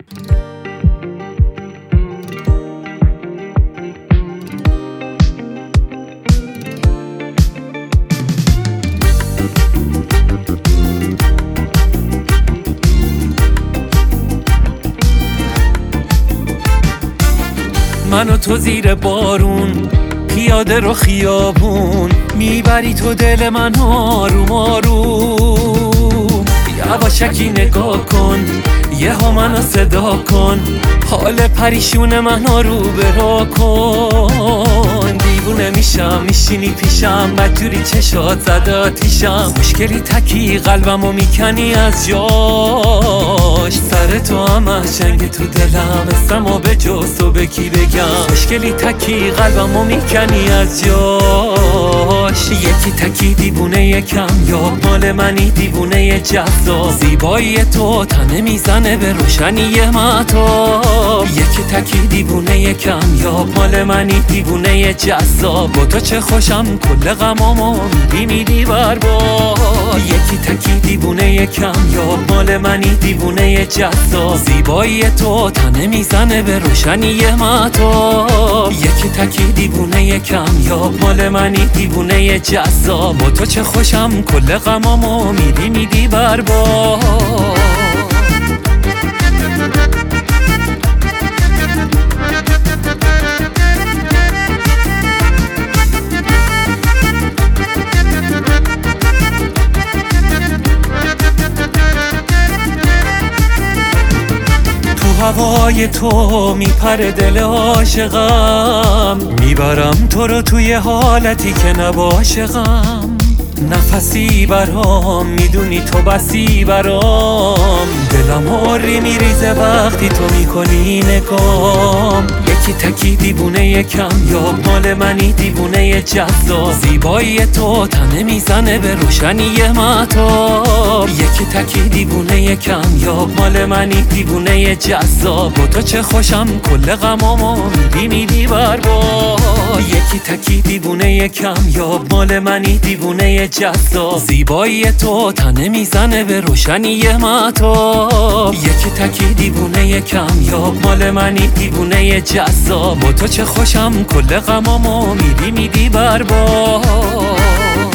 من و تو زیر بارون پیاده رو خیابون، میبری تو دل من آروم آروم. یواشکی نگاه کن، یه ها منو صدا کن، حال پریشون من رو برا کن. دیوونه میشم میشینی پیشم، بدجوری چشات زده آتیشم، مشکلی تکی قلبمو میکنی از جاش. سر تو همه جنگ تو دلم، اسمو به جز تو به کی بگم؟ مشکلی تکی قلبمو میکنی از جاش. یکی تکی دیوونه یکم، یا مال منی دیوونه جذاب، زیبایی تو تنه میزنه به روشنی مهتاب. یکی تکی دیوونه یکم، یا مال منی دیوونه جذاب، با تو چه خوشم کل غمامو میدی بر باد. یکی تکی دیوونه یکم، یا مال منی دیوونه جذاب، زیبایی تو تنه میزنه به روشنی مهتاب. یکی تکی دیوونه یکم، یا مال منی دیوونه جذاب، با تو چه خوشم کل غمامو میدی بر باد. هوای تو میپره دل عاشقم، میبرم تو رو توی حالتی که نباشه غم. نفسی برام میدونی تو بسی برام، دلم هوری میریزه وقتی تو میکنی نگام. یکی تکی دیوونه یکم، یا مال منی دیوونه جذاب، زیبایی تو تنه میزنه به روشنی مهتاب. یکی تکی دیوونه یکم، یا مال منی دیوونه جذاب، با تو چه خوشم کل غمامو میدی بر باد. یکی تکی دیوونه یکم، یا مال منی دیوونه جذاب، زیبایی تو تنه میزنه به روشنی مهتاب. یکی تکی دیوونه یکم، یا مال منی دیوونه جذاب، با تو چه خوشم کل غمامو میدی بر باد.